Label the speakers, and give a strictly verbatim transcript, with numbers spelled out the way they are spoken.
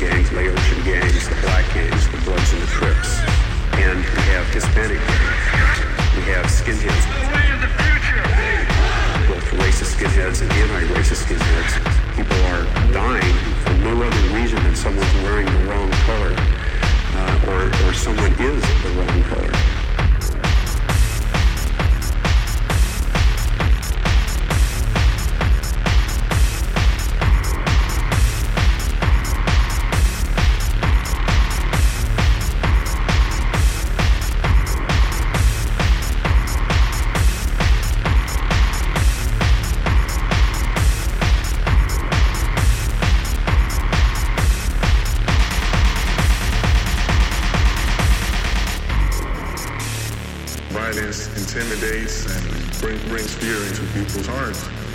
Speaker 1: gangs, Laotian gangs, the black gangs, the Bloods and the Crips. And we have Hispanic gangs. We have skinheads. Both racist skinheads and anti-racist skinheads. People are dying for no other reason than someone's wearing the wrong color, uh, or, or someone is the wrong color.
Speaker 2: Violence intimidates and bring, brings fear into people's hearts.